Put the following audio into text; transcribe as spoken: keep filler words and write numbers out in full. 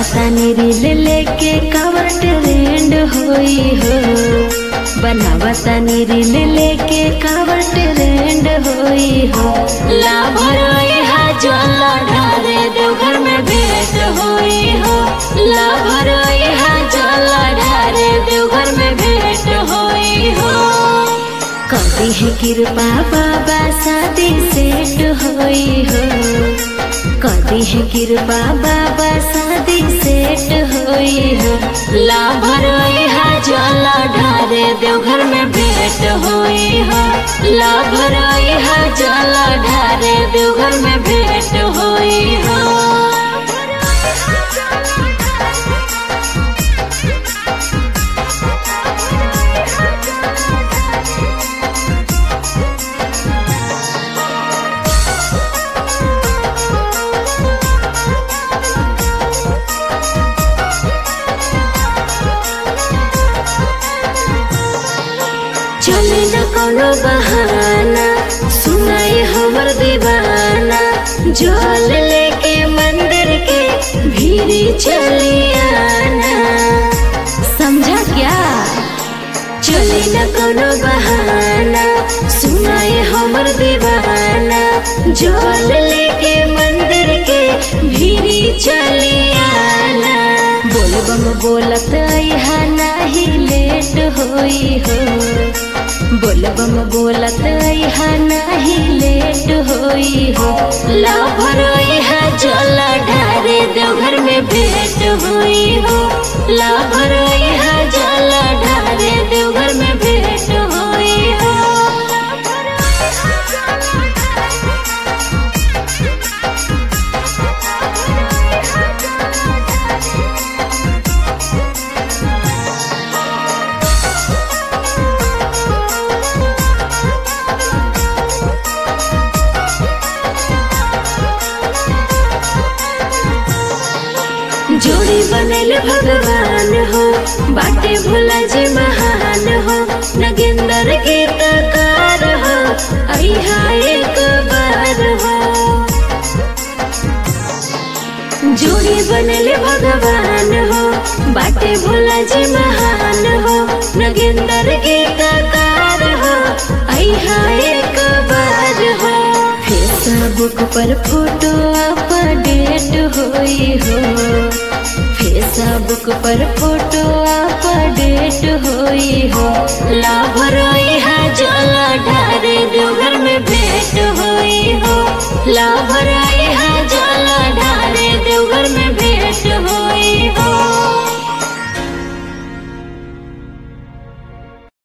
बनावतानी reel लेके कावर trend होई हो। बनावतानी रील लेके कावर ट्रेंड होई हो। ला भरोई हा जल ढारे देवघर में भेंट होई हो। ला भरोई हा जल ढारे देवघर में भेंट होई हो। कभी है कृपा बाबा शादी सेट होई हो। कभी है कृपा बाबा शादी सेट होई हो। ला भरोई हा जल ढारे देवघर में भेंट होई हो। ला भरोई हा जल ढारे देवघर में भेंट होई हो। चले न कोनो बहाना सुनाए हमर दीवाना। जल लेके मंदिर के भीरी चली आना। समझा क्या? चले न कोनो बहाना सुनाए हमर दीवाना। जल लेके मंदिर के भीरी चली आना। बोलबम बोलत आइहा नाही लेट होई हो। बोलबम बोलत आइहा नाही लेट होई हो। ला भरोई हा जल ढारे देवघर में भेंट होई हो। ला भरोई हा जल ढारे देवघर में भेंट होई हो। जोड़ी बनल भगवान हो बाटे भोला जी महान हो। नगेंद्र के तकार हो अइहा एक बार हो। जोड़ी बनल भगवान हो बाटे भोला जी महान हो। नगेंद्र के तकार हो अइहा एक बार हो। फेसबुक पर फोटो अपडेट होई हो। फेसबुक पर फोटो अपडेट होई हो। ला भरोई हा जल ढारे देवघर में भेंट होई हो। ला भरोई